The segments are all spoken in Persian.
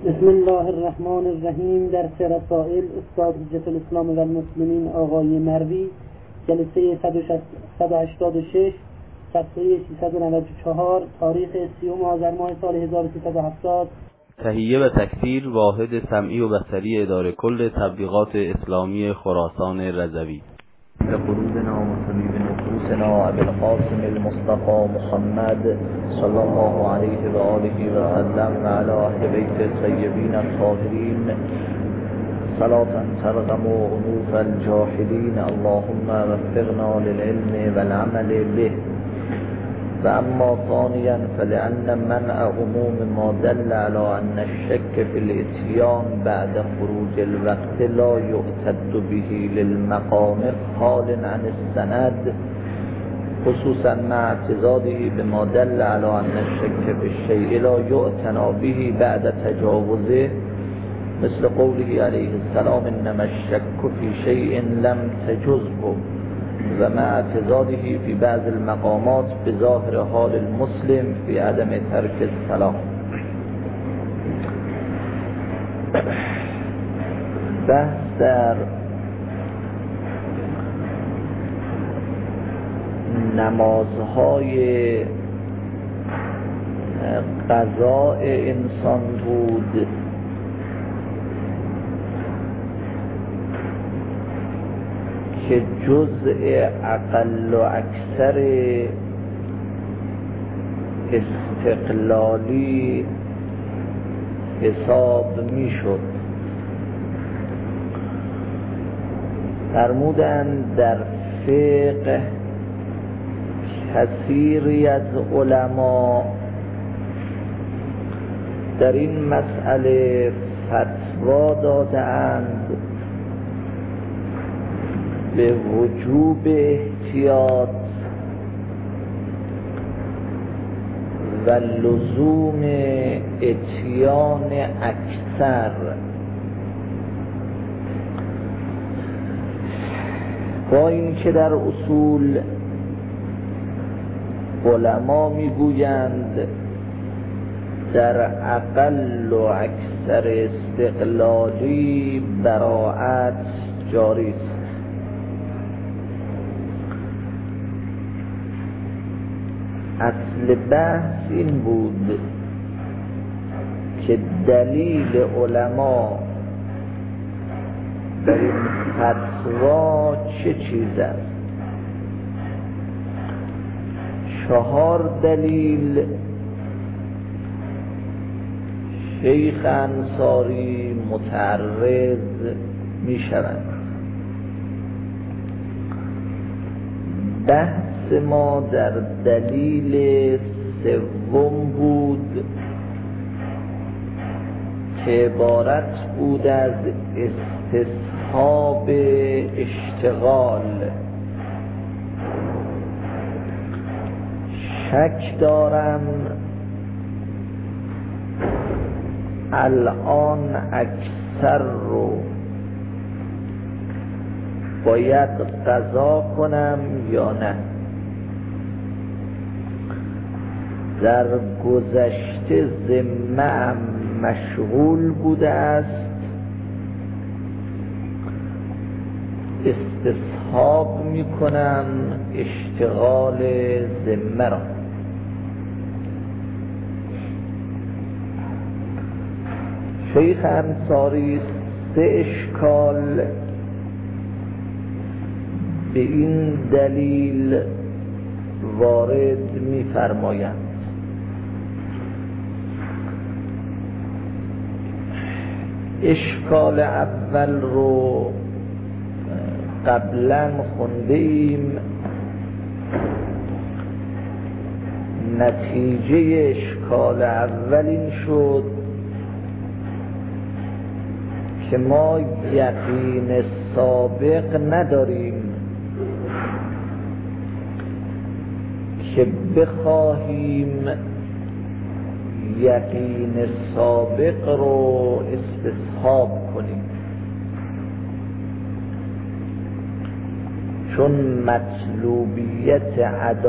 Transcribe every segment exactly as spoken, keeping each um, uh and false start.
بسم الله الرحمن الرحیم. درس رسائل استاد حجت الاسلام و المسلمین آقای مروی، جلسه صد و هشتاد و شش، صفحه سیصد و نود و چهار، تاریخ سیوم آذر ماه سال هزار و سیصد و هفتاد. تهیه و تکثیر واحد سمعی و بصری اداره کل تبلیغات اسلامی خراسان رضوی. قلوبنا وطبيب نفوسنا أبي القاسم المصطفى محمد صلى الله عليه وآله وسلم وعلى أهل بيت الطيبين الطاهرين صلاة ترغم أنوف الجاحدين اللهم وفقنا للعلم والعمل به. وأما ثانيا فلأن منع عموم ما دل على أن الشك في الإتيان بعد خروج الوقت لا يعتد به للمقام خال عن السند، خصوصا مع اعتزاده بما دل على أن الشك في الشيء لا يعتنى به بعد تجاوزه، مثل قوله عليه السلام إنما الشك في شيء لم تجزه، و مع اعتزاده في بعض المقامات بظاهر حال المسلم في عدم ترك السلام. بحث در نمازهای قضاء انسان بود که جزء اقل و اکثر استقلالی حساب می شد. فرمودند در فقه کثیری از علما در این مسئله فتوا دادند به وجوب احتیاط و لزوم اتیان اکثر. با این که در اصول علما میگویند در اقل و اکثر استقلالی براءت جاری است، اصل بحث این بود که دلیل علما در این فتوا چه چیز است. چهار دلیل شیخ انصاری متعرض می شوند. بحث ما در دلیل سوم بود که عبارت بود از استصحاب اشتغال. شک دارم الان اکثر رو باید قضا کنم یا نه. در گذشته ذمه‌ام مشغول بوده است، استصحاب می کنم اشتغال ذمه را. شیخ انصاری سه اشکال به این دلیل وارد می فرمایند. اشکال اول رو قبلا خونده ایم. نتیجه اشکال اول این شد که ما یقین سابق نداریم که بخواهیم یقین سابق رو استصحاب کنیم، چون مطلوبیت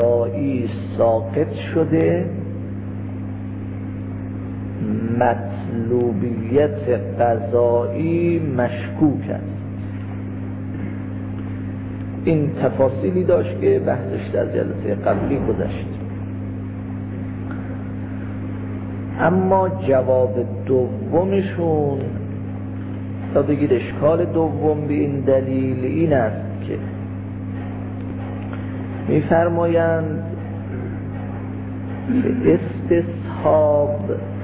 ادایی ساقط شده، مطلوبیت مطلوبیت قضایی مشکوک است. این تفاصیلی داشت که بحثش در جلسه قبلی گذشت. اما جواب دومشون، تا بگید اشکال دوم به این دلیل این است که می‌فرمایند که استصحاب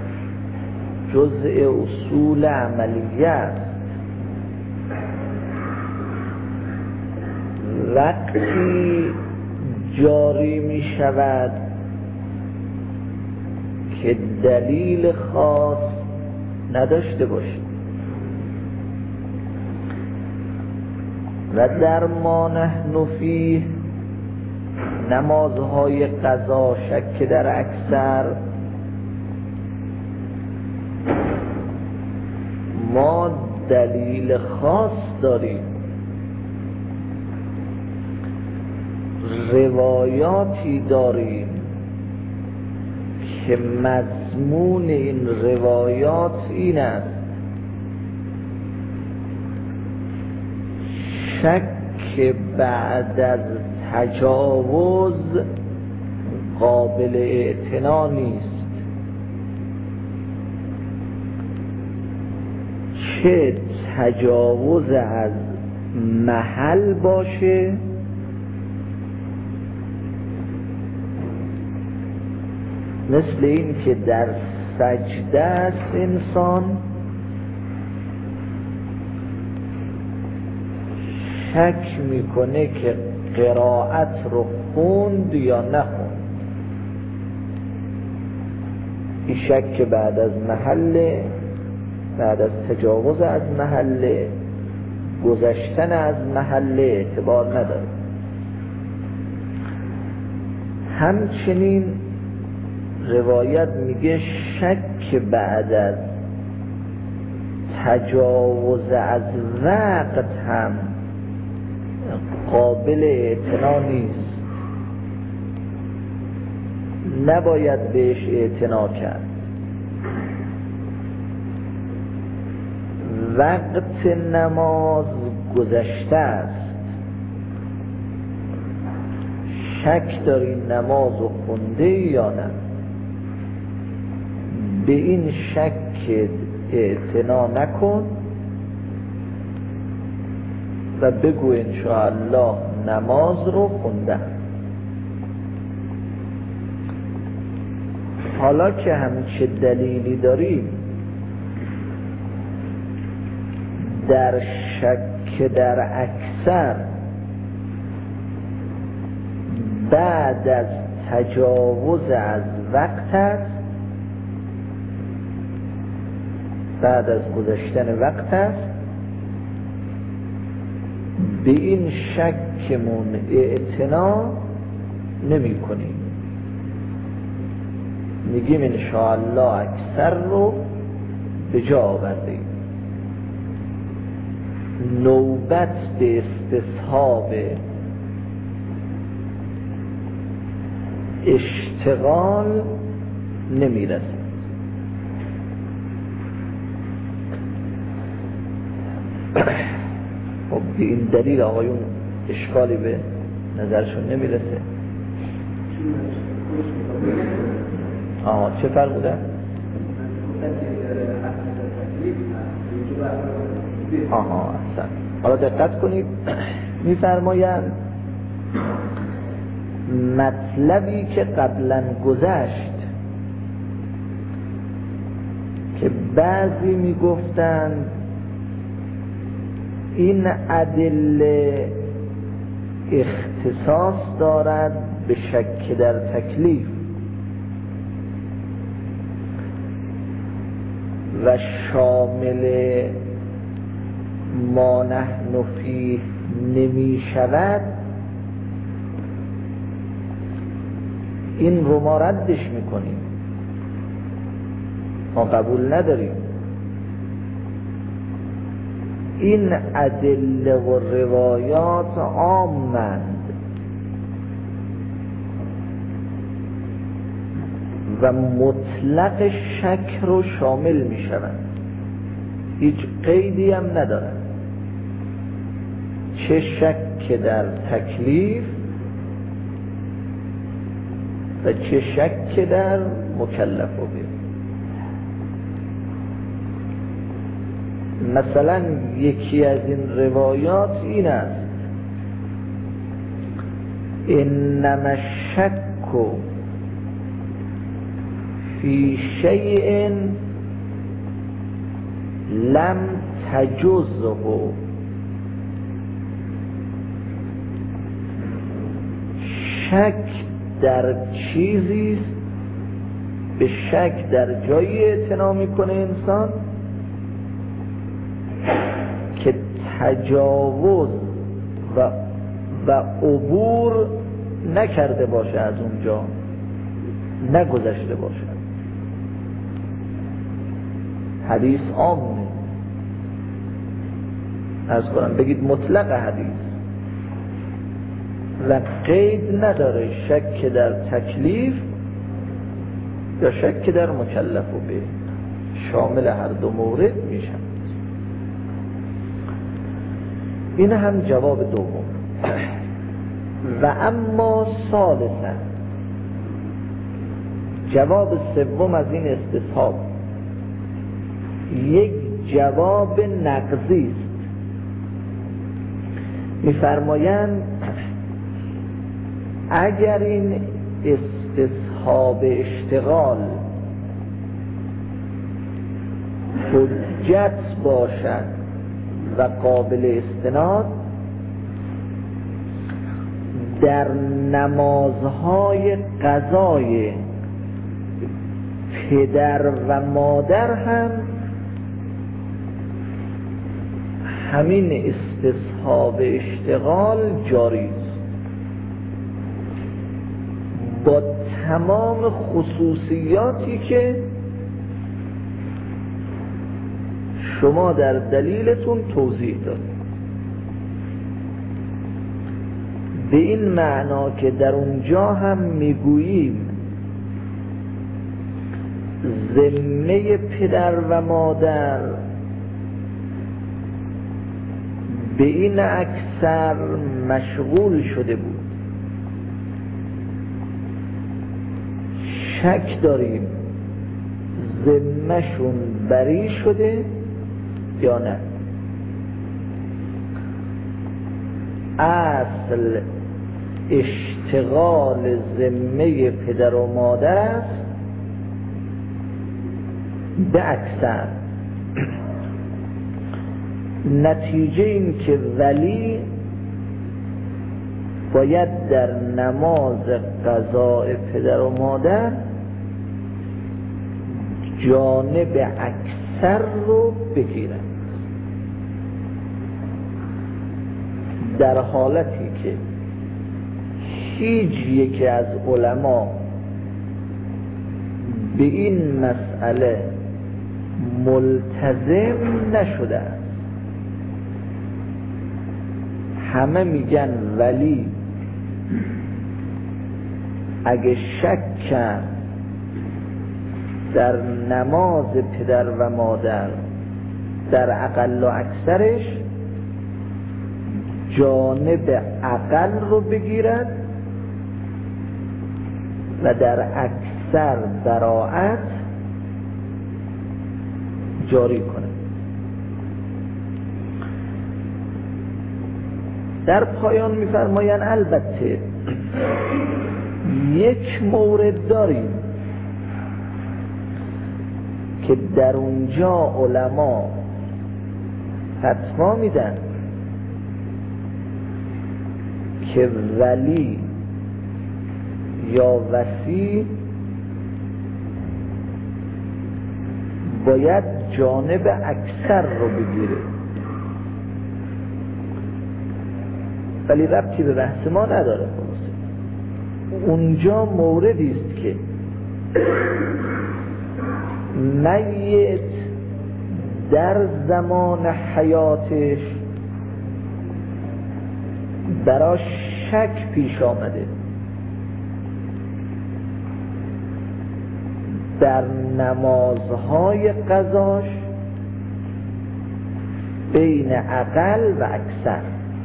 جزء اصول عملیه است. وقتی جاری می شود که دلیل خاص نداشته باشد و در ما نحن فیه نمازهای قضا شک در اکثر ما دلیل خاص داریم، روایاتی داریم که مضمون این روایات این است شک بعد از تجاوز قابل اعتنا نیست، چه تجاوز از محل باشه مثل این که در سجده است انسان شک میکنه که قرائت رو خوند یا نخوند. این شک بعد از محل، بعد از تجاوز از محل، گذشتن از محل اعتبار نداره. همچنین روایت میگه شک بعد از تجاوز از وقت هم قابل اعتنا نیست، نباید بهش اعتنا کرد. وقت نماز گذشته است، شک داری نماز رو خونده یا نه، به این شک اعتنا نکن و بگو انشاءالله نماز رو خوندم. حالا که همچه دلیلی داریم در شک در اکثر بعد از تجاوز از وقت است، بعد از گذشتن وقت است، به این شکمون اعتنا نمی کنیم، میگیم انشاءالله اکثر رو به جا آوردیم. نوبت به استصحاب اشتغال نمی رسد. خب به این دلیل آقایون اشکالی به نظرشون نمیرسه. آها چه فرق بوده؟ آها احسن. حالا دقت کنید، میفرمایند مطلبی که قبلا گذشت که بعضی میگفتند این ادله اختصاص دارد به شک در تکلیف و شامل ما نحن فیه نمی شود، این رو ما ردش میکنیم، ما قبول نداریم. این ادله و روایات عامند و مطلق شک رو شامل می شوند، هیچ قیدی هم ندارد، چه شک در تکلیف و چه شک در مکلف به. مثلا یکی از این روایات این است: انما الشک فی شیء لم تجزه، شک در چیزی است، به شک در جایی اعتنا میکنه انسان که تجاوز و و عبور نکرده باشه، از اونجا نگذشته باشه. حدیث عامه، از کنم بگید مطلق حدیث و قید نداره، شک در تکلیف یا شک در مکلف به، شامل هر دو مورد میشن. این هم جواب دوم. و اما ثالثا، جواب سوم از این استصحاب یک جواب نقضی است. می‌فرمایند اگر این استصحاب اشتغال حجت باشد و قابل استناد، در نمازهای قضای پدر و مادر هم همین استصحاب اشتغال جاری است، با تمام خصوصیاتی که شما در دلیلتون توضیح داد، به این معنا که در اونجا هم میگوییم ذمه پدر و مادر به این اکثر مشغول شده بود، شک داریم ذمهشون بری شده یا نه. اصل اشتغال ذمه پدر و مادر است به اکثر. نتیجه این که ولی باید در نماز قضاء پدر و مادر جانب اکثر رو بگیرن، در حالتی که هیچ یکی از علما به این مسئله ملتزم نشده است. همه میگن ولی اگه شک کرد در نماز پدر و مادر در اقل و اکثرش جانب اقل رو بگیرد و در اکثر براعت جاری کنه. در پایان می‌فرمایند البته یک مورد داریم که در اونجا علما فتوا میدن که ولی یا وصی باید جانب اکثر رو بگیره، ولی ربطی به بحث ما نداره. اونجا موردی است که میت در زمان حیاتش براش شک پیش آمده، در نمازهای قضاش بین اقل و اکثر.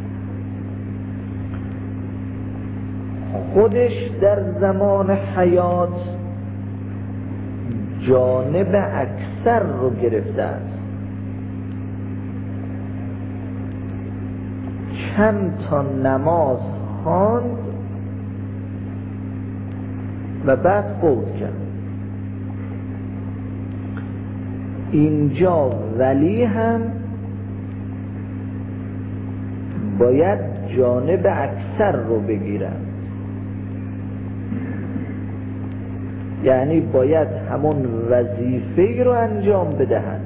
خودش در زمان حیات جانب اکثر رو گرفته است. چند تا نماز خواند و بعد فوت کرد. اینجا ولی هم باید جانب اکثر رو بگیرن، یعنی باید همون وظیفه رو انجام بدهن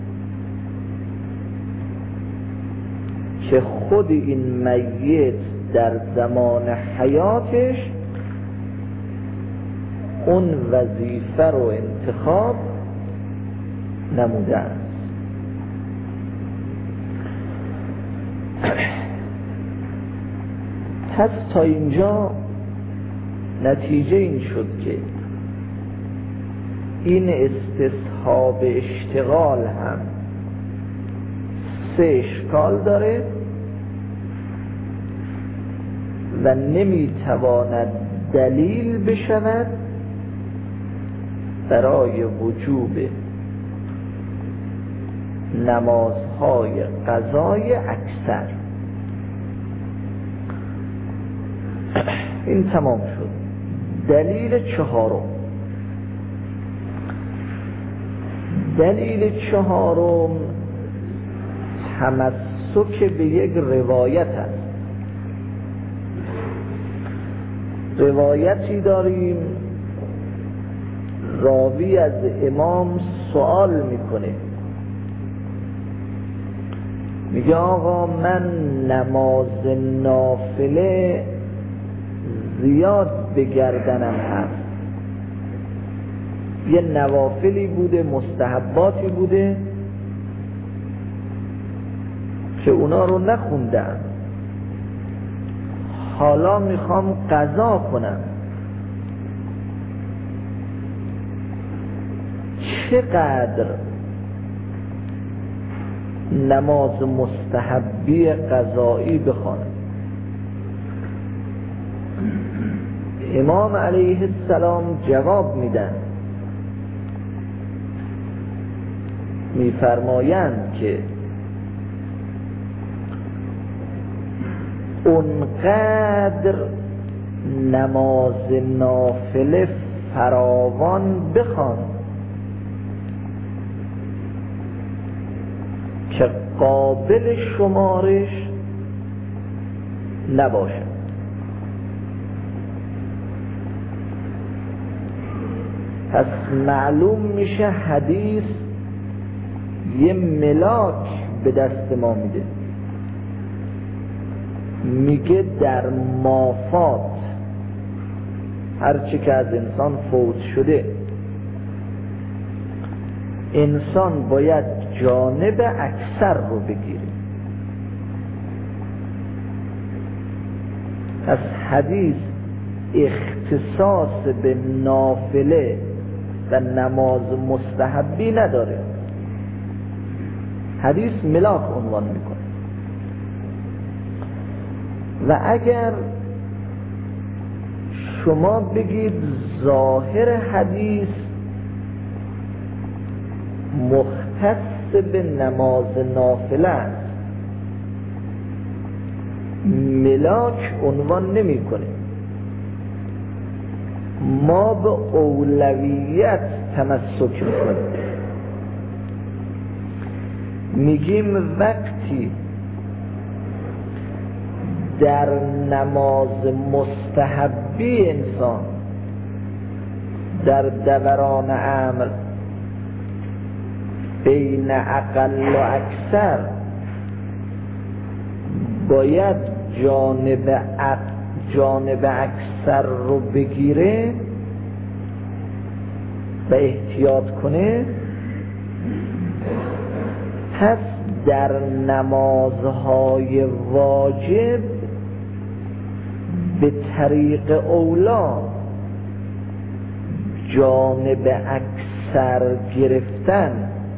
که خود این میت در زمان حیاتش اون وظیفه رو انتخاب نموده است. پس تا اینجا نتیجه این شد که این استصحاب اشتغال هم سه اشکال داره و نمیتواند دلیل بشود برای وجوب نمازهای قضای اکثر. این تمام شد. دلیل چهارم، دلیل چهارم تمسک به یک روایت است. روایتی داریم راوی از امام سوال میکنه، میگه آقا من نماز نافله زیاد به گردنم هست، یه نوافلی بوده، مستحباتی بوده که اونا رو نخوندم، حالا میخوام قضا کنم، چقدر نماز مستحبی قضایی بخوانم؟ امام علیه السلام جواب میدن، میفرمایند که اونقدر نماز نافله فراوان بخوان که قابل شمارش نباشه. پس معلوم میشه حدیث یه ملاک به دست ما میده، میگه در مافات هرچی که از انسان فوت شده انسان باید جانب اکثر رو بگیره. پس حدیث اختصاص به نافله و نماز مستحبی نداره، حدیث ملاک عنوان میکنه. و اگر شما بگید ظاهر حدیث مختص به نماز نافله است، ملاک عنوان نمی کنه، ما به اولویت تمسک میکنیم، میگیم وقتی در نماز مستحبی انسان در دوران امر بین اقل و اکثر باید جانب جانب اکثر رو بگیره و احتیاط کنه، پس در نمازهای واجب به طریق اولا جانب اکثر گرفتن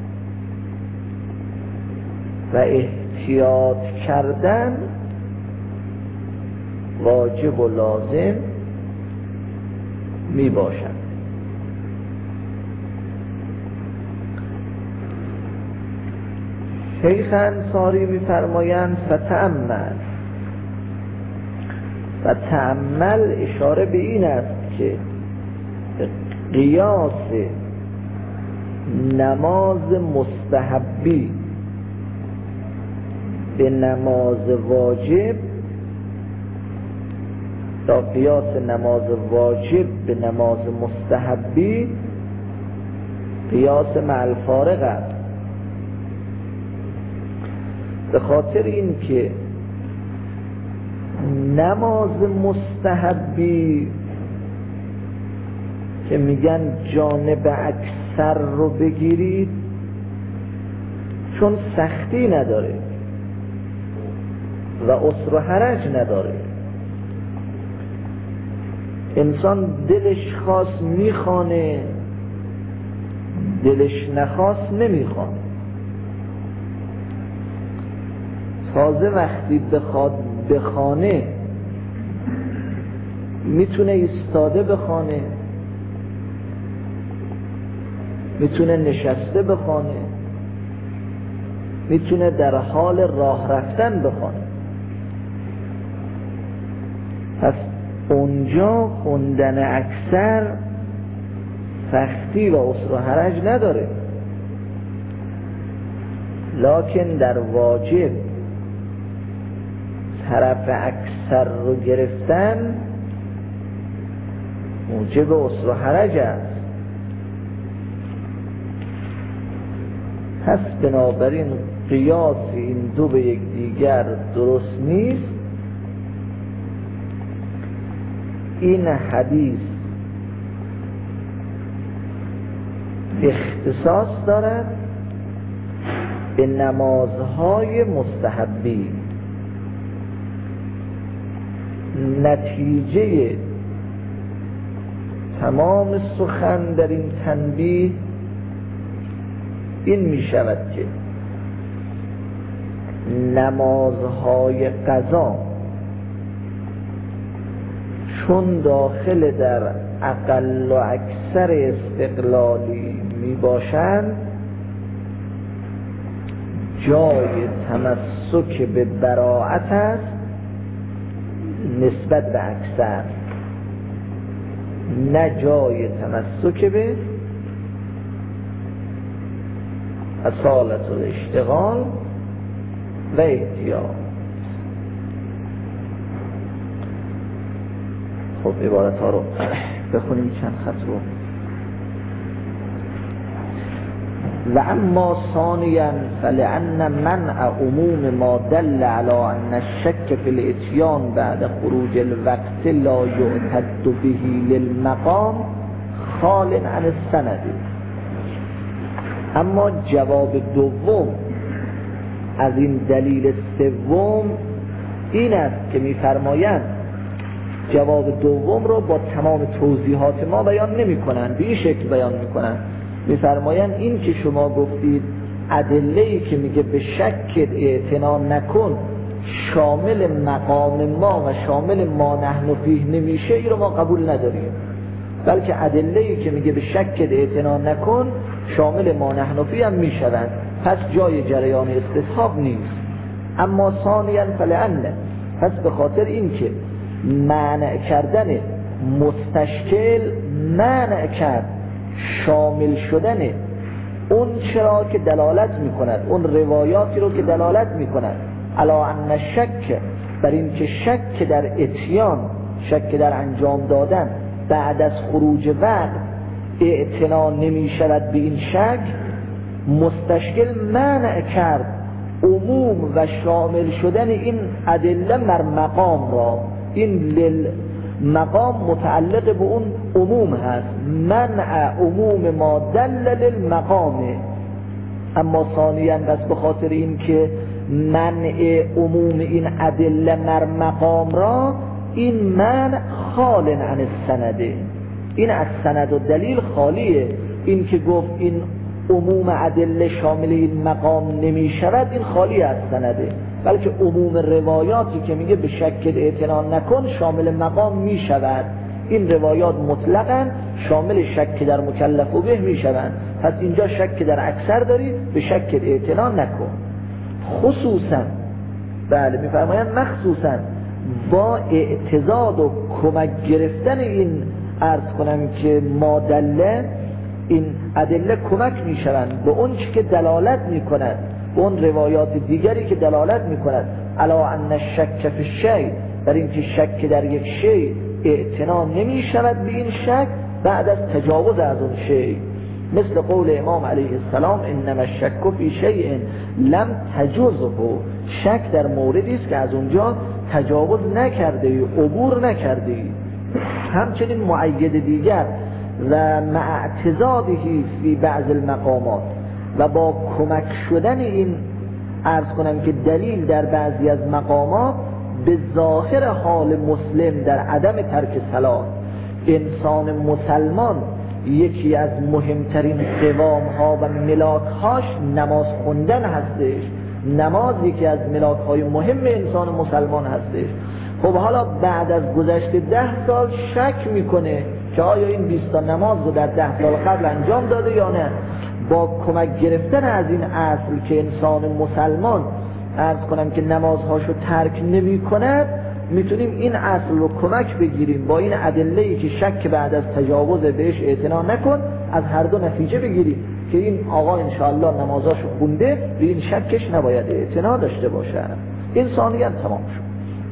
و احتیاط کردن واجب و لازم می باشد. شیخ انصاری می فرمایند فتأمل و تأمل اشاره به این است که قیاس نماز مستحبی به نماز واجب تا قیاس نماز واجب به نماز مستحبی قیاس مع الفارق است، به خاطر این که نماز مستحبی که میگن جانب اکثر رو بگیرید چون سختی نداره و عسر و حرج نداره، انسان دلش خواست میخوانه، دلش نخواست نمیخوانه. تازه وقتی بخواد بخوانه میتونه ایستاده بخوانه، میتونه نشسته بخوانه، میتونه در حال راه رفتن بخوانه. پس اونجا خوندن اکثر سختی و عسر و حرج نداره، لکن در واجب طرف اکثر رو گرفتن موجب عسر و حرج است. پس بنابراین قیاس این دو به یک دیگر درست نیست. این حدیث اختصاص دارد به نمازهای مستحبی. نتیجه تمام سخن در این تنبیه این می شود که نمازهای قضا چون داخل در اقل و اکثر استقلالی می باشند، جای تمسک به براعت است نسبت به اکثر، نه جای تمسک به اصالت و اشتغال و احتیاط. خب عبارت ها رو بخونیم چند خط رو. و اما ثانیا فلأن منع عموم ما دل على ان الشك في الاتيان بعد خروج الوقت لا يعتد به للمقام خال عن السند. اما جواب دوم از این دلیل سوم این است که می‌فرمایند جواب دوم رو با تمام توضیحات ما بیان نمی‌کنند، به این شکل بیان می‌کنند. می‌فرمایند این که شما گفتید ادله‌ای که میگه به شک اعتنا نکن شامل مقام ما و شامل ما نحن فیه نمیشه، این رو ما قبول نداریم، بلکه ادله‌ای که میگه به شک اعتنا نکن شامل ما نحن فیه هم میشوند، پس جای جریان استصحاب نیست. اما ثانیاً فلأن، پس به خاطر این که منع کردن مستشکل منع کرد شامل شدن اون چرا که دلالت میکند، اون روایاتی رو که دلالت میکند علا ان شک، بر این که شک در اتیان، شک در انجام دادن بعد از خروج وقت اعتنا نمی شود به این شک، مستشکل منع کرد عموم و شامل شدن این ادله مر مقام را. این لل مقام متعلق به اون عموم هست، منع عموم ما دل للمقامه. اما ثانیاً بس به خاطر این که منع عموم این ادله مر مقام را، این منع خال عن السنده، این از سند و دلیل خالیه. این که گفت این عموم ادله شامل این مقام نمی شود، این خالی از سنده، بلکه عموم روایاتی که میگه به شک اعتنا نکن شامل مقام می شود. این روایات مطلقاً شامل شک در مکلف و به می شوند. پس اینجا شک در اکثر داری، به شک اعتنا نکن. خصوصاً بله میفرمایند مخصوصاً با اعتضاد و کمک گرفتن این عرض کنم که مادله، این ادله کمک می شوند به اون چی که دلالت می کند، به اون روایات دیگری که دلالت می کند علا ان الشک فی الشیء، در این که شک در یک شیء اعتنا نمی شود به این شک بعد از تجاوز از اون شیء، مثل قول امام علیه السلام انما الشک فی شیء لم تجوزه، شک در موردی است که از اونجا تجاوز نکرده ای، عبور نکرده ای. همچنین مؤید دیگر و مع اعتضادهی فی بعض المقامات، و با کمک شدن این عرض کنم که دلیل در بعضی از مقامات به ظاهر حال مسلم در عدم ترک صلات. انسان مسلمان یکی از مهمترین قوام ها و ملاک هاش نماز خوندن هستش. نماز یکی از ملاک های مهم انسان مسلمان هستش. خب حالا بعد از گذشت ده سال شک میکنه که آیا این بیست تا نماز رو در ده سال قبل انجام داده یا نه. با کمک گرفتن از این اصل که انسان مسلمان عرض کنم که نمازهاشو ترک نمی کند، میتونیم این اصل رو کمک بگیریم با این ادله‌ای که شک بعد از تجاوز بهش اعتنا نکن، از هر دو نتیجه بگیریم که این آقا انشاءالله نمازاشو خونده، به این شکش نباید اعتنا داشته باشه. انسانیت تمام شد.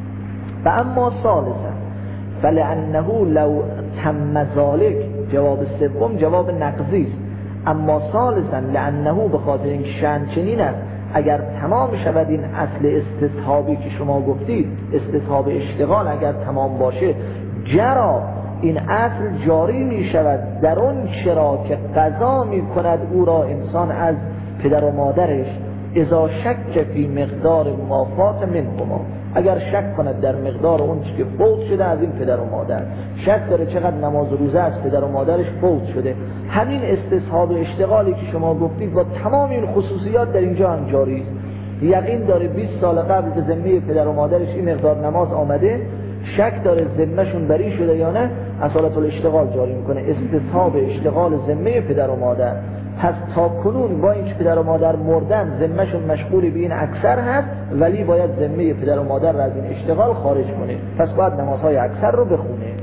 و اما ثالثا فلانه لو تم ذلك، جواب سوم جواب نقضی است. اما ثالثا لانه، به خاطر این شأن چنین است اگر تمام شود این اصل استصحابی که شما گفتید، استصحاب اشتغال اگر تمام باشه، جرا این اصل جاری می شود در اون چرا که قضا می کند او را انسان از پدر و مادرش، اذا شک فی مقدار ما فات منهما، اگر شک کند در مقدار اون چی که فوت شده از این پدر و مادر، شک داره چقدر نماز و روزه از پدر و مادرش فوت شده، همین استصحاب اشتغالی که شما گفتید با تمام این خصوصیات در اینجا هم جاری است. یقین داره بیست سال قبل که ذمه پدر و مادرش این مقدار نماز آمده، شک داره ذمهشون بری شده یا نه، اصالت الاشتغال جاری میکنه، استصحاب اشتغال ذمه پدر و مادر. پس تا کنون با اینکه پدر و مادر مردن ذمهشون مشغول به این اکثر هست، ولی باید ذمه پدر و مادر را از این اشتغال خارج کنه، پس باید نمازهای اکثر رو بخونه.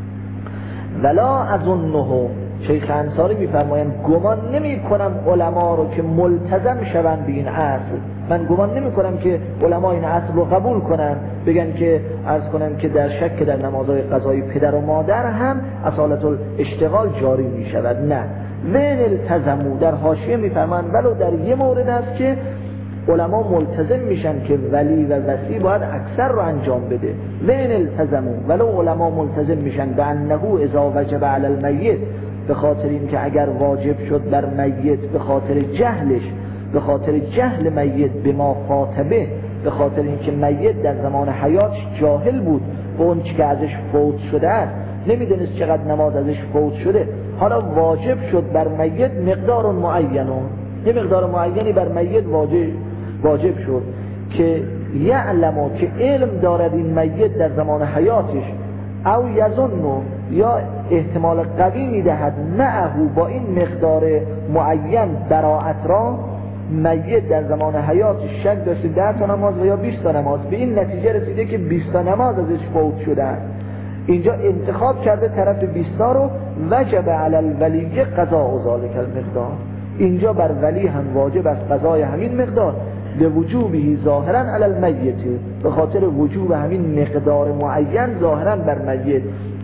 ولا اظنه، شیخ انصاری میفرمایند گمان نمی کنم علما رو که ملتزم شوند به این اصل، من گمان نمی کنم که علما این اصل رو قبول کنن، بگن که عرض کنم که در شک در نمازهای قضایی پدر و مادر هم اصالت الاشتغال جاری می شود. نه، وین التزمو، در حاشیه میفرمایند ولو در یه مورد است که علما ملتزم میشن که ولی و وصی باید اکثر رو انجام بده. وین التزمو، ولو علما ملتزم میشن به انه اذا وجب علی المیت، به خاطر این که اگر واجب شد بر میت به خاطر جهلش، به خاطر جهل میت به ما فاتبه، به خاطر این که میت در زمان حیاتش جاهل بود به اون چی که ازش فوت شده است، نمیدونست چقدر نماز ازش فوت شده، حالا واجب شد بر میت مقدار معین، یه مقدار معینی بر میت واجب واجب شد که یعلمو، که علم دارد این میت در زمان حیاتش، او یظنو، یا احتمال قوی میدهد معهو، با این مقدار معین براءت را، میت در زمان حیاتش شک داشته ده تا نماز و یا بیست تا نماز، به این نتیجه رسیده که بیست تا نماز ازش فوت شده است. اینجا انتخاب کرده طرف بیست تا رو، وجب علی الولی قضاء ذلک المقدار، اینجا بر ولی هم واجب است قضای همین مقدار، به وجوبی ظاهرا علی المیت، به خاطر وجوب همین مقدار معین ظاهرا بر میت.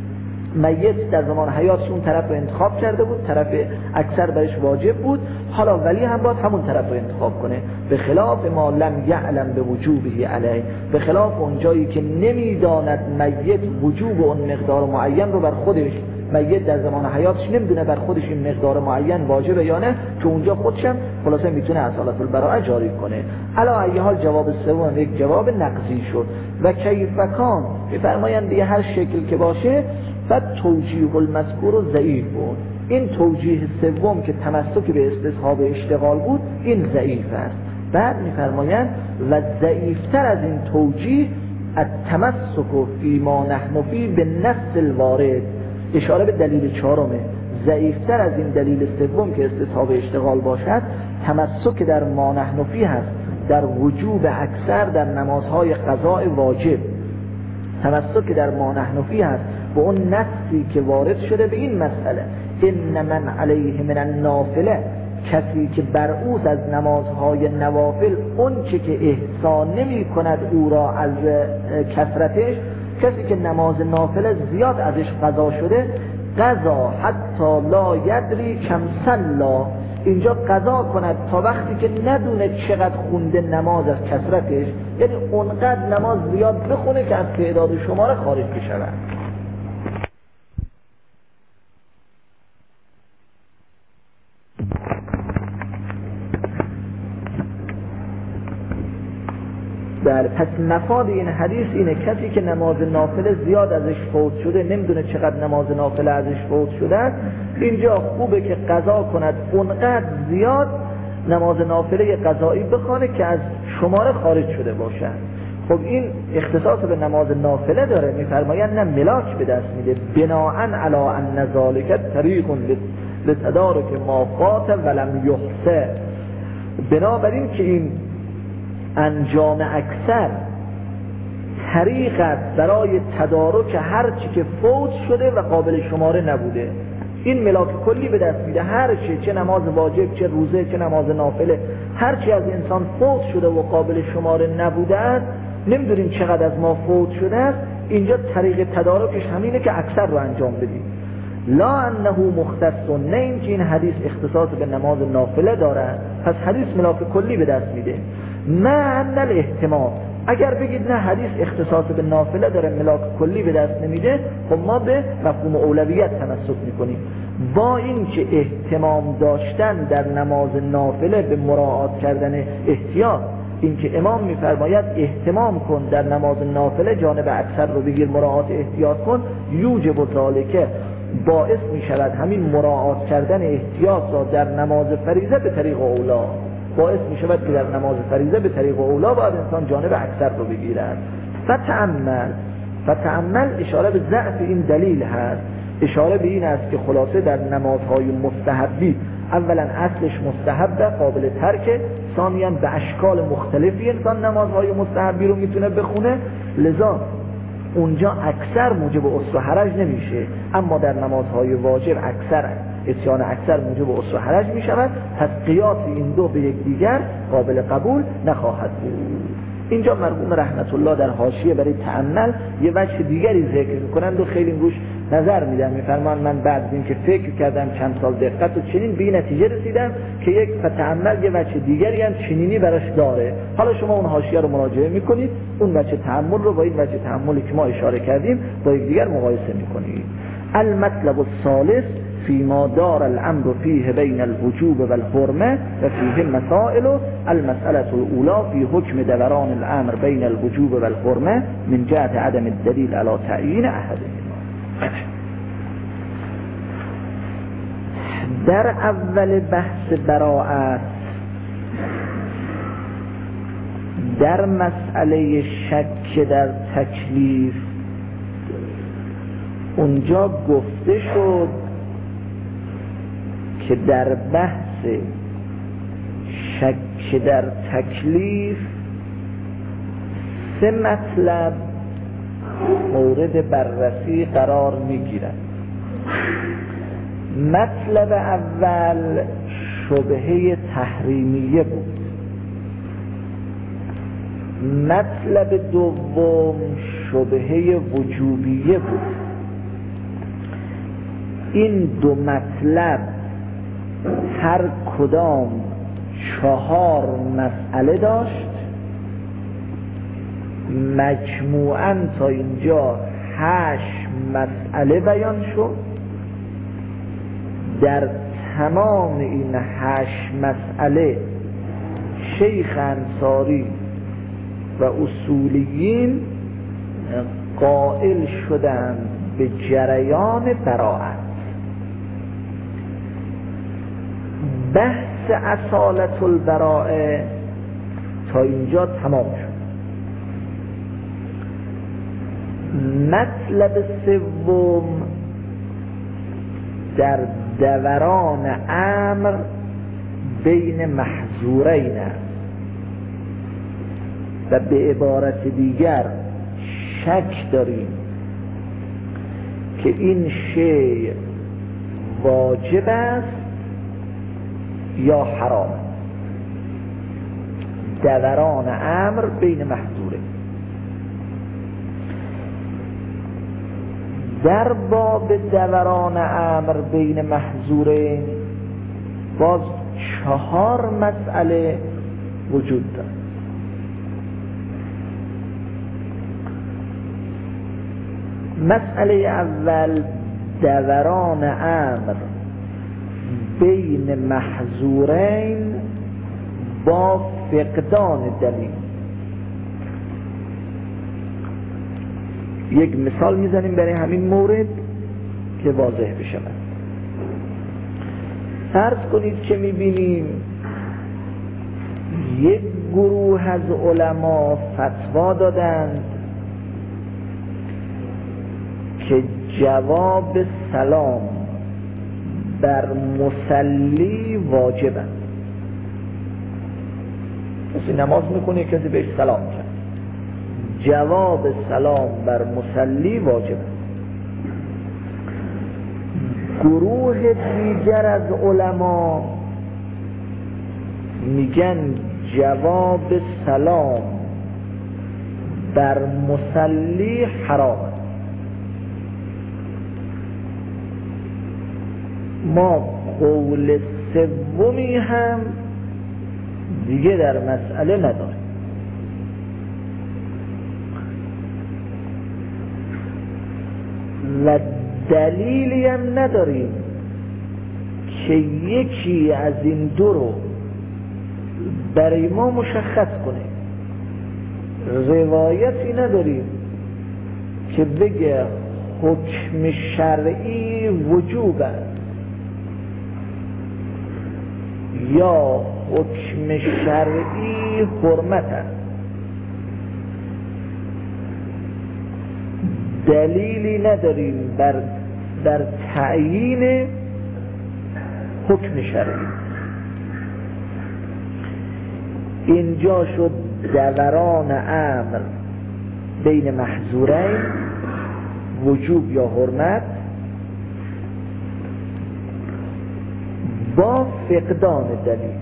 میت در زمان حیاتش اون طرف رو انتخاب کرده بود، طرف اکثر برش واجب بود، حالا ولی هم باید همون طرف رو انتخاب کنه، به خلاف ما لم یعلم به وجوبه علیه، به خلاف اون جایی که نمیداند میت وجوب اون مقدار معین رو بر خودش، میت در زمان حیاتش نمیدونه بر خودش این مقدار معین واجبه یا نه، که اونجا خودشم خلاصه میتونه اصالت البراءه جاری کنه. علا ای حال جواب سوم یک جواب نقضی شد. و کیف کان، میفرمایند به هر شکل که باشه، و توجیه المذکور ضعیف بود. این توجیه سوم که تمسک به استصحاب اشتغال بود این ضعیف است. بعد می‌فرمایند و ضعیفتر از این توجیه التمسک فیما نحن فی بالنص الوارد، اشاره به دلیل چهارمه. ضعیفتر از این دلیل سوم که استصحاب اشتغال باشد تمسک در ما نحن فی هست، در وجوب اکثر در نمازهای قضاء واجب. تمسک در ما نحن فی هست به اون نصی که وارد شده به این مسئله ان من علیه من النافله، کسی که بر اوست از نمازهای نوافل اون چه که احسان نمی کند او را از کثرتش، کسی که نماز نافله زیاد ازش قضا شده، قضا حتی لا یدری کم صلا، اینجا قضا کند تا وقتی که ندونه چقدر خونده نماز از کثرتش، یعنی اونقدر نماز زیاد بخونه که از تعداد شماره خارج بشود. بله، پس مفاد این حدیث اینه کسی که نماز نافله زیاد ازش فوت شده، نمیدونه چقدر نماز نافله ازش فوت شده، اینجا خوبه که قضا کند اونقدر زیاد نماز نافله قضایی بخونه که از شماره خارج شده باشه. خب این اختصاص به نماز نافله داره، میفرمایند نه ملاک به دست میده، بناءً علی ان ذلک طریق لتدارک ما فات ولم یحصى، بنابراین که این انجام اکثر طریقت برای تدارک هر چی که فوت شده و قابل شماره نبوده. این ملاک کلی به دست میده، هر چی، چه نماز واجب، چه روزه، چه نماز نافله، هر چی از انسان فوت شده و قابل شماره نبوده است، نمیدونیم چقدر از ما فوت شده است، اینجا طریق تدارکش همینه که اکثر رو انجام بدیم. لا انه مختص، نه اینکه این حدیث اختصاص به نماز نافله داره، پس حدیث ملاک کلی به دست میده. نه ان الاحتمال، اگر بگید نه حدیث اختصاص به نافله داره ملاک کلی به دست نمیده، خب ما به مفهوم اولویت تمسک میکنیم. با این که اهتمام داشتن در نماز نافله به مراعات کردن احتیاط، این که امام میفرماید اهتمام کن در نماز نافله، جانب اکثر رو بگیر، مراعات احتیاط کن، یوجب ذالک، باعث میشود همین مراعات کردن احتیاط را در نماز فریضه به طریق اولا، باعث می شود که در نماز فریضه به طریق اولا باید انسان جانب اکثر رو بگیرد. فتأمل، فتأمل اشاره به ضعف این دلیل هست، اشاره به این است که خلاصه در نمازهای مستحبی اولا اصلش مستحبه، قابل ترکه، ثانیاً به اشکال مختلفی انسان نمازهای مستحبی رو میتونه بخونه، لذا اونجا اکثر موجب عسر و حرج نمیشه، اما در نمازهای واجب اکثر اتیان اکثر موجب عسر و حرج می شود، پس قیاس این دو به یک دیگر قابل قبول نخواهد بود. اینجا مرحوم رحمت الله در حاشیه برای تأمل یه وجه دیگری ذکر میکنند و خیلی روش نظر میدم، میفرمان من بعد از این که فکر کردم چند سال دقت و چنین به این نتیجه رسیدم که یک فتأمل یه وجه دیگری هم چنینی براش داره. حالا شما اون حاشیه رو مراجعه میکنید، اون وجه تأمل رو با این وجه تأملی که ما اشاره کردیم با یک دیگر مقایسه میکنید. المطلب الثالث فيما دار الامر فيه بين الوجوب والحرمه وفيه مسائل. المسألة الأولى في حكم دوران الامر بين الوجوب والحرمه من جهة عدم الدليل على تعيين احدهما. در اول بحث براءت در مسئله شک در تکلیف اونجا گفته شد که در بحث شک در تکلیف سه مطلب مورد بررسی قرار میگیرد. مطلب اول شبهه تحریمیه بود، مطلب دوم شبهه وجوبیه بود. این دو مطلب هر کدام چهار مسئله داشت، مجموعاً تا اینجا هشت مسئله بیان شد. در تمام این هشت مسئله شیخ انصاری و اصولیین قائل شدند به جریان براءت. بحث اصالت البراءه تا اینجا تمام شد. مطلب سوم در دوران امر بین محظورین است و به عبارت دیگر شک داریم که این شیء واجب است یا حرام. دوران امر بین محظوره. در باب دوران امر بین محظوره باز چهار مسئله وجود دارد. مسئله اول دوران امر بین محظورین با فقدان دلیل. یک مثال میزنیم برای همین مورد که واضح بشه. فرض کنید که میبینیم یک گروه از علما فتوا دادند که جواب سلام بر مصلی واجب است. کسی نماز میکنه کسی بهش سلام کرد، جواب سلام بر مصلی واجب است. گروه دیگر از علما میگن جواب سلام بر مصلی حرام است. ما قول سومی هم دیگه در مسئله نداریم. و دلیلی هم نداریم که یکی از این دو رو برای ما مشخص کنه. روایتی نداریم که بگه حکم شرعی وجوب است یا حکم شرعی حرمت است. دلیلی نداریم بر در تعیین حکم شرعی. اینجا شد دوران امر بین محظورین وجوب یا حرمت با فقدان دلیل.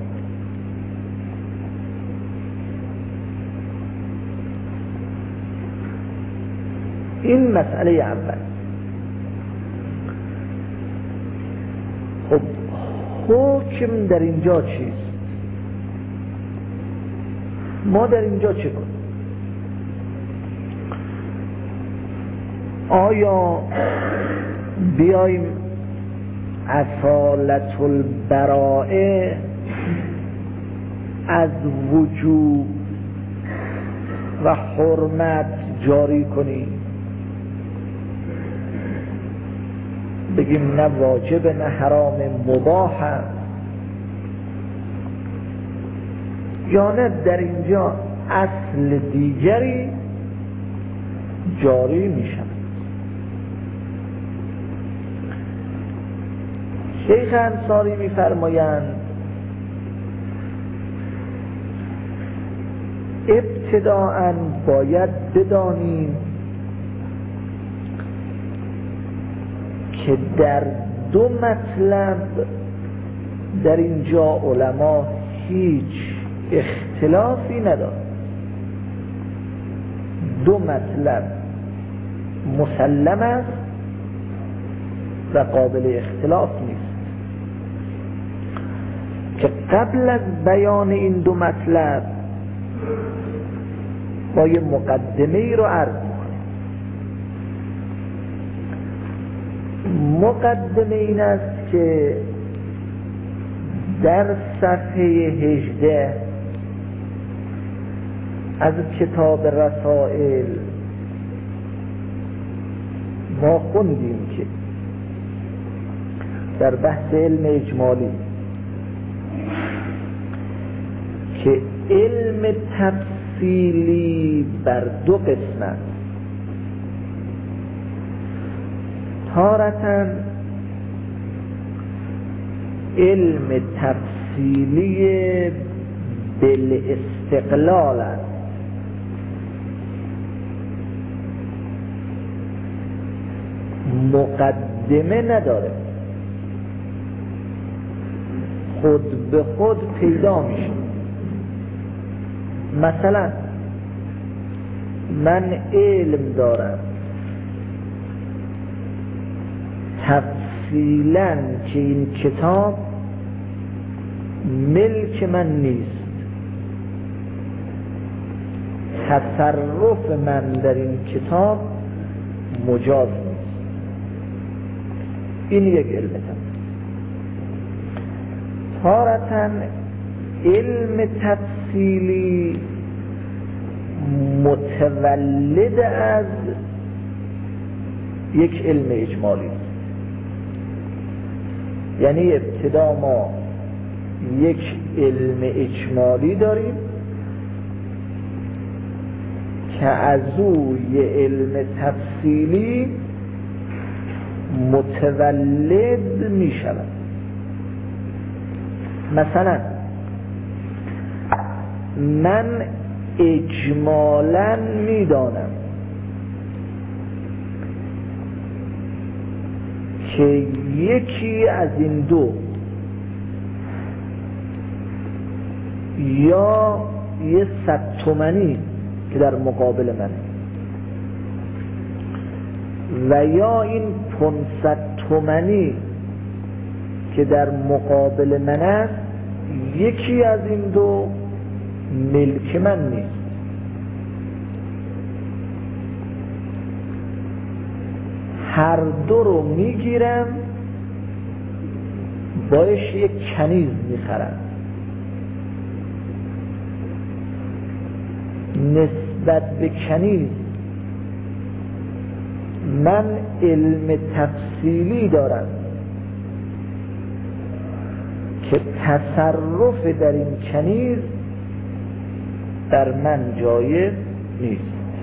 این مسئله اول. خب حکم در اینجا چیست؟ ما در اینجا چه کنیم؟ آیا بیایم اصالت البراءه از وجوب و حرمت جاری کنیم، بگیم نه واجب نه حرام مباح است، یا نه در اینجا اصل دیگری جاری می شود؟ شیخ انصاری می فرمایند ابتداءً باید بدانیم که در دو مطلب در اینجا علما هیچ اختلافی ندارد. دو مطلب مسلم است و قابل اختلاف نیست که قبل از بیان این دو مطلب با یه مقدمه ای رو عرض میکنیم. مقدمه این است که در صفحه هجده از کتاب رسائل ما خوندیم که در بحث علم اجمالی که علم تفصیلی بر دو قسمت، تارةً علم تفصیلی بالاستقلال است، مقدمه نداره، خود به خود پیدا میشه. مثلا من علم دارم تفصیلاً که این کتاب ملک من نیست، تصرف من در این کتاب مجاز نیست. این یک علم تفصیلی. تارةً علم تفصیلی متولد از یک علم اجمالی، یعنی ابتدا ما یک علم اجمالی داریم که از او یه علم تفصیلی متولد می شود. مثلا من اجمالاً می دانم که یکی از این دو یا یه صد تومنی که در مقابل منه و یا این پانصد تومنی که در مقابل من است، یکی از این دو ملک من نیست. هر دو رو میگیرم، باش یک کنیز میخرم، نسبت به کنیز من علم تفصیلی دارم که تصرف در این کنیز در من جایز نیست.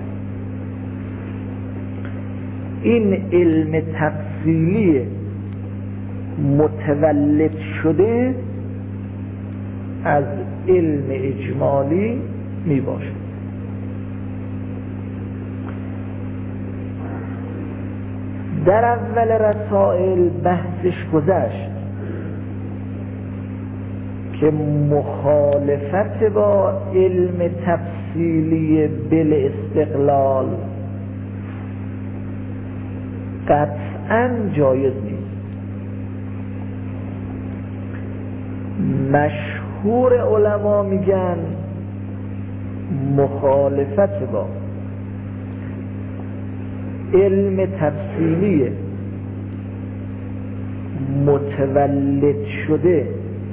این علم تفصیلی متولد شده از علم اجمالی می باشد. در اول رسائل بحثش گذشت که مخالفت با علم تفصیلی بالاستقلال قطعاً جایز نیست. مشهور علما میگن مخالفت با علم تفصیلی متولد شده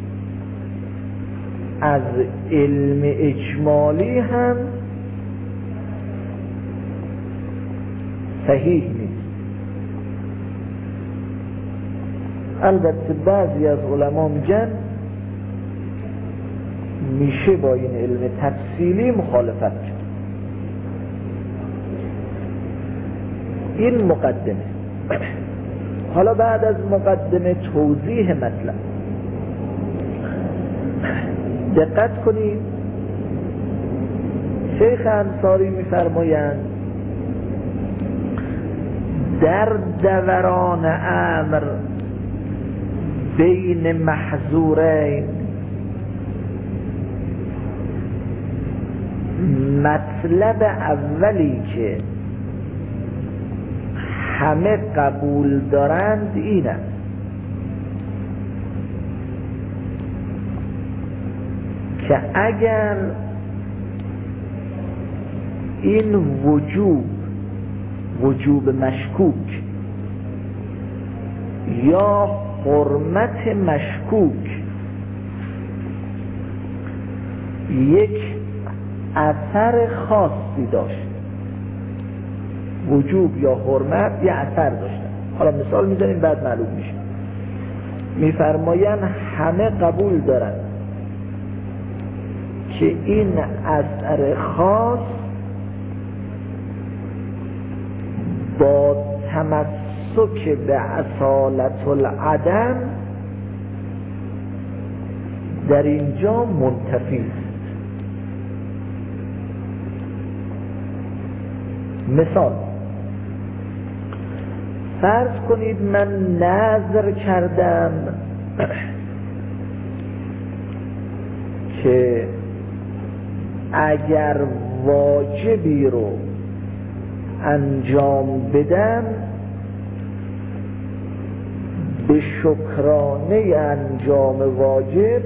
از علم اجمالی هم صحیح نیست. البته بعضی از علما میگن میشه با این علم تفصیلی مخالفت کرد. این مقدمه. حالا بعد از مقدمه توضیح مطلب. دقت کنید، شیخ انصاری میفرمایند در دوران امر بین محظورین مطلب اولی که همه قبول دارند این است که اگر این وجوب وجوب مشکوک یا حرمت مشکوک یک اثر خاصی داشت وجوب یا حرمت یه اثر داشتن. حالا مثال میزنیم بعد معلوم میشه. میفرماین همه قبول دارن که این اثر خاص با تمسک به اصالت العدم در اینجا منتفی است. مثال فرض کنید من نذر کردم که اگر واجبی رو انجام بدم به شکرانه انجام واجب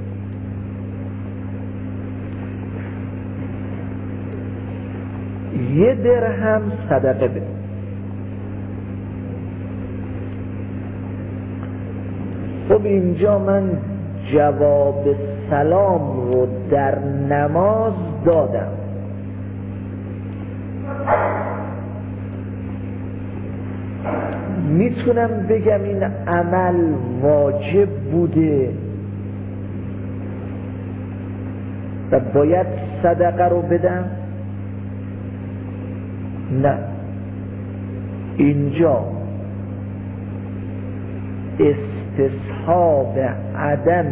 یه درهم صدقه بدم. خب اینجا من جواب سلام رو در نماز دادم. میتونم بگم این عمل واجب بوده و باید صدقه رو بدم؟ نه، اینجا استصحاب عدم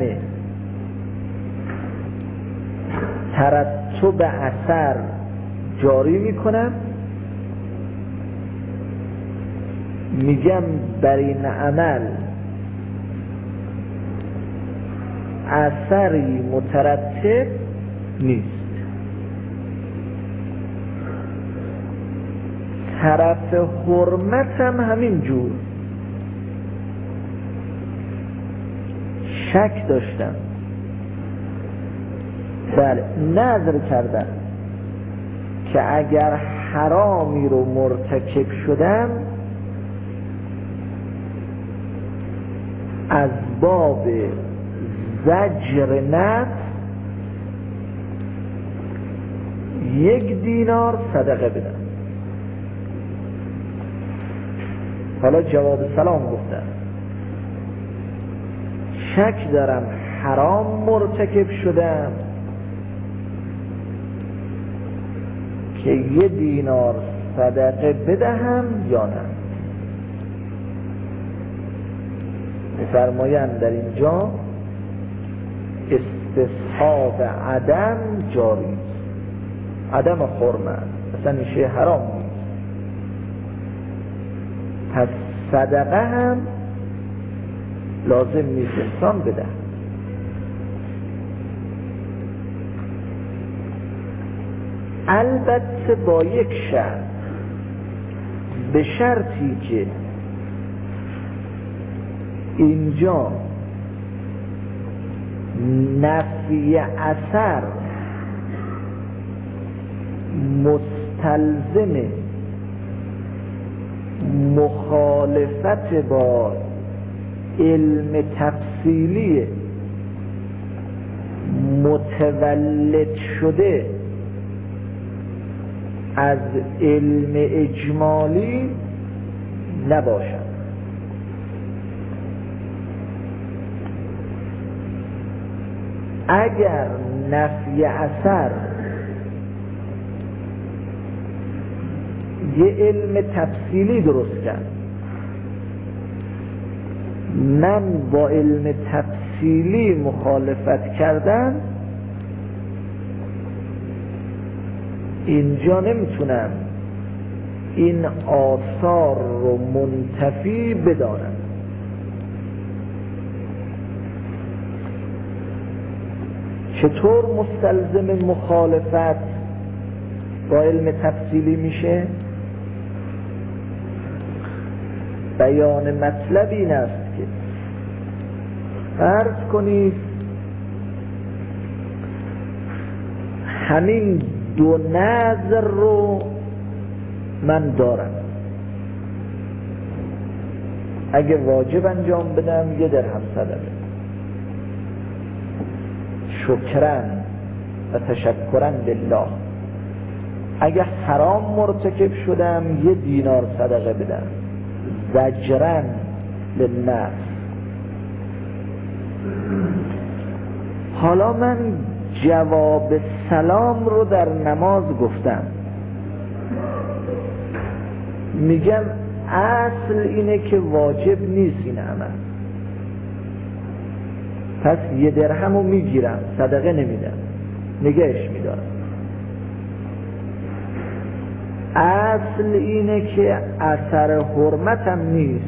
ترتب اثر جاری میکنم، میگم بر این عمل اثری مترتب نیست. طرف حرمت هم همین جور شک داشتم، بله نذر کردم که اگر حرامی رو مرتکب شدم از باب زجر نفس یک دینار صدقه بدم. حالا جواب سلام گفتم، شک دارم حرام مرتکب شدم که یه دینار صدقه بدهم یا نه. می‌فرمایند در اینجا استصحاب عدم جاری است، عدم حرمت، اصلا میشه حرام نیست. پس صدقه هم لازم نیست انسان بده. البته با یک شرط، به شرطی که اینجا نفی اثر مستلزم مخالفت با علم تفصیلی متولد شده از علم اجمالی نباشد. اگر نفی اثر یه علم تفصیلی درست کرد، من با علم تفصیلی مخالفت کردن، اینجا نمیتونم این آثار رو منتفی بدانم. چطور مستلزم مخالفت با علم تفصیلی میشه؟ بیان مطلب این است که فرض کنید همین دو نظر رو من دارم، اگه واجب انجام بدم یه درهم صدقه، شکرن و تشکرن بالله، اگه حرام مرتکب شدم یه دینار صدقه بدم، زجرن للنفس. حالا من جواب سلام رو در نماز گفتم، میگم اصل اینه که واجب نیست این عمل، پس یه درهم رو میگیرم صدقه نمیدم، نگهش میدارم. اصل اینه که اثر حرمتم نیست،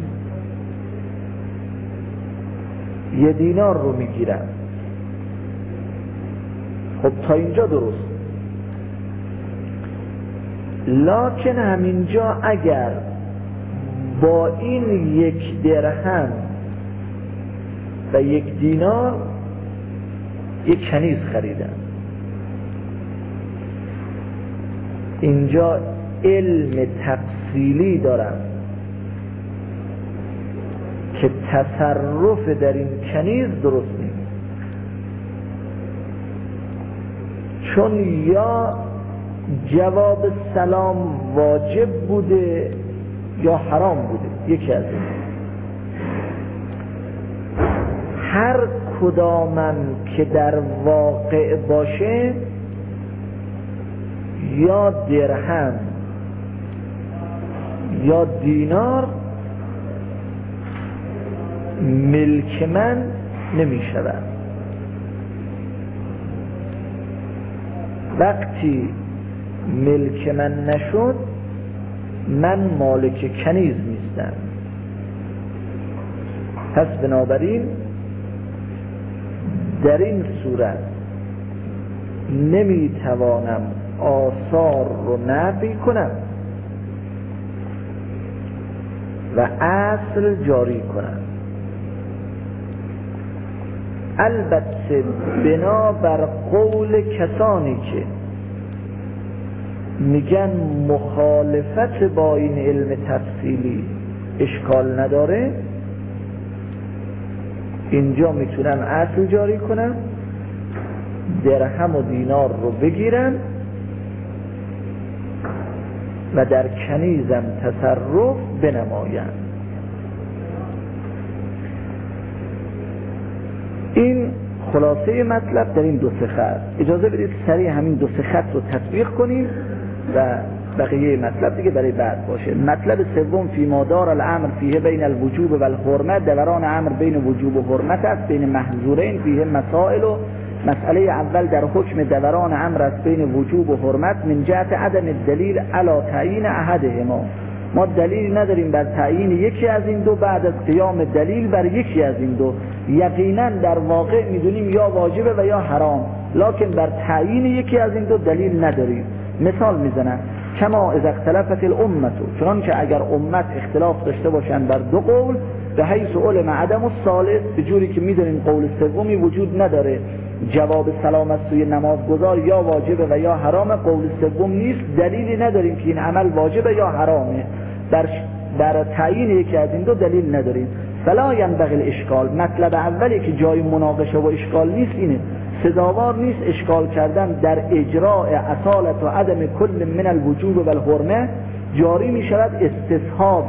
یه دینار رو میگیرم. خب تا اینجا درست، لکن همینجا اگر با این یک درهم و یک دینار یک کنیز خریدم، اینجا علم تفصیلی دارم که تصرف در این کنیز درست نیست، چون یا جواب سلام واجب بوده یا حرام بوده، یکی از این. هر کدامم که در واقع باشه، یا درهم یا دینار ملک من نمی شود. وقتی ملک من نشد، من مالک کنیز نیستم. پس بنابراین در این صورت نمی توانم آثار رو نفی کنم و اصل جاری کنم. البته بنا بر قول کسانی که میگن مخالفت با این علم تفصیلی اشکال نداره، اینجا میتونم اصل جاری کنم، درهم و دینار رو بگیرم و در کنیزم تصرف بنمایم. این خلاصه مطلب در این دو سه خط. اجازه بدید سریع همین دو سه خط رو تطبیق کنیم و بقیه مطلب دیگه برای بعد باشه. مطلب سوم فی ما دار الامر فیه بین الوجوب و الحرمه، دوران امر بین وجوب و حرمت است، بین محظورین فیه مسائل. و مسئله اول در حکم دوران امر است بین وجوب و حرمت من جهت عدم الدلیل علی تعیین احدهما. ما دلیل نداریم بر تعیین یکی از این دو بعد از قیام دلیل بر یکی از این دو. یقینا در واقع میدونیم یا واجبه و یا حرام، لکن بر تعیین یکی از این دو دلیل نداریم. مثال میزنم کما اذا اختلفت الامه، چون که اگر امت اختلاف داشته باشن بر دو قول، به حیث علم عدم الثالث، به جوری که میدونیم قول سومی وجود نداره، جواب سلام از سوی نمازگزار یا واجبه و یا حرام، قول سوم نیست، دلیلی نداریم که این عمل واجبه یا حرامه، در در تعیین یکی از این دو دلیل نداریم. فلا ینبغی الاشکال. مطلب اولی که جای مناقشه و اشکال نیست اینه، سزاوار نیست اشکال کردن در اجراء اصالت و عدم کل من الوجوب و الحرمه. جاری می شود استصحاب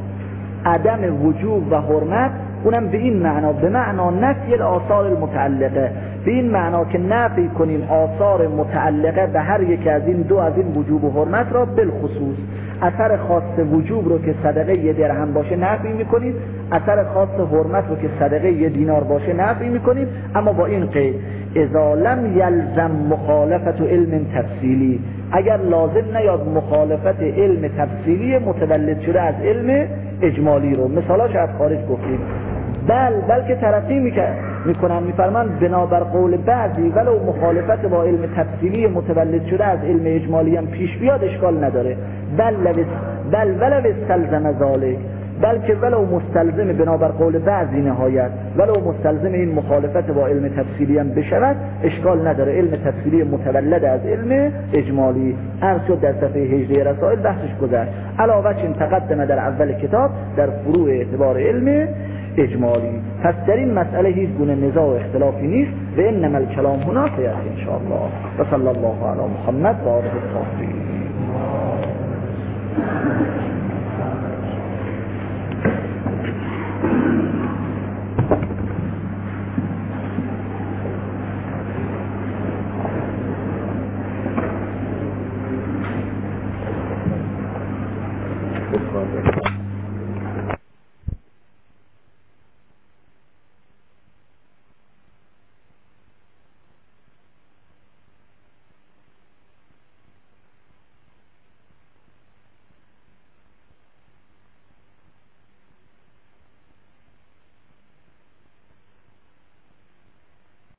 عدم وجوب و حرمت، اونم به این معنا، به معنا نفی الاثار المتعلقه، به این معنا که نفی کنیم آثار متعلقه به هر یک از این دو از این وجوب و حرمت را، بالخصوص اثر خاص وجوب رو که صدقه یه درهم باشه نفی میکنیم، اثر خاص حرمت رو که صدقه یه دینار باشه نفی میکنیم، اما با این قید اذا لم یلزم مخالفت علم تفصیلی، اگر لازم نیاد مخالفت علم تفصیلی متولد شده از علم اجمالی رو. مثالاش از خارج گفتیم. بل بلکه ترقی میکنن میفرمان بنابر قول بعضی ولو مخالفت با علم تفصیلی متولد شده از علم اجمالی هم پیش بیاد اشکال نداره. بل بل ولو استلزم ذالک، بلکه ولو مستلزم بنابر قول بعضی نهایت، ولو مستلزم این مخالفت با علم تفصیلی هم بشود اشکال نداره، علم تفصیلی متولد از علم اجمالی. عرض شد در صفحه هجده رسائل بحثش گذشت. علاوه چون تقدم در اول کتاب در فروع اعتبار علم اجمالی. پس در این مسئله هیچ گونه نزاع و اختلافی نیست و انما الکلام هنا سیأتی ان شاء الله. و صلی الله علی محمد و آله الطاهرین. بسم الله.